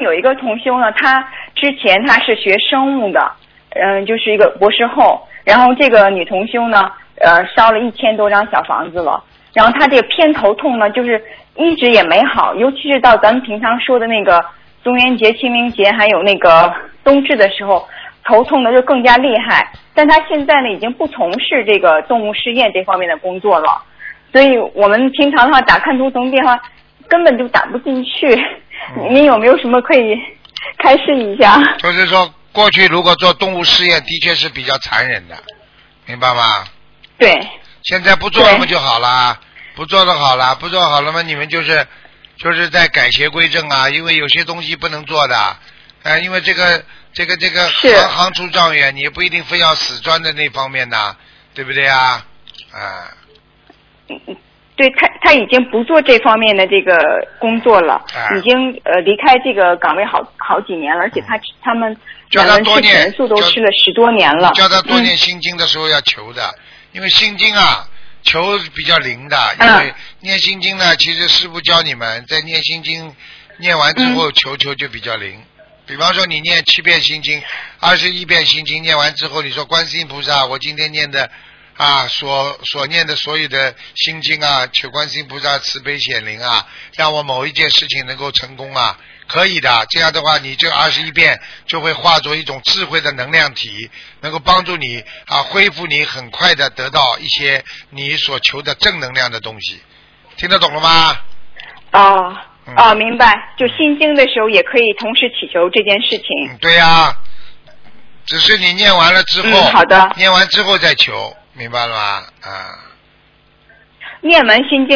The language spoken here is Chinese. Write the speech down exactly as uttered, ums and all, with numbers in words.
有一个同修呢，他之前他是学生物的，嗯、呃，就是一个博士后。然后这个女同修呢，呃，烧了一千多张小房子了。然后她这个偏头痛呢，就是一直也没好，尤其是到咱们平常说的那个中元节、清明节还有那个冬至的时候，头痛的就更加厉害。但她现在呢，已经不从事这个动物试验这方面的工作了。所以我们平常的话打看图腾电话根本就打不进去，嗯、您有没有什么可以开示一下？ 就是说，过去如果做动物试验，的确是比较残忍的，明白吗？ 对。 现在不做了嘛就好了，不做了好了，不做好了嘛，你们就是就是在改邪归正啊，因为有些东西不能做的，呃，因为这个这个这个行行出状元，你也不一定非要死钻在那方面的，对不对啊？啊。 嗯，对他他已经不做这方面的这个工作了，啊、已经呃离开这个岗位好好几年了，而且他、嗯、他们两人吃全素都吃了十多年了。 叫他多念心经的时候要求的，嗯、因为心经啊求比较灵的，因为念心经呢，其实师父教你们在念心经念完之后求求就比较灵。嗯、比方说你念七遍心经，二十一遍心经念完之后，你说观世音菩萨，我今天念的。啊，所所念的所有的心经啊，求观世音菩萨慈悲显灵啊，让我某一件事情能够成功啊，可以的。这样的话，你这二十一遍就会化作一种智慧的能量体，能够帮助你啊，恢复你很快的得到一些你所求的正能量的东西。听得懂了吗？ 哦，嗯、哦，明白。就心经的时候也可以同时祈求这件事情。 嗯、对呀、啊，只是你念完了之后， 嗯、好的， 念完之后再求。明白了吗？啊， 念完心经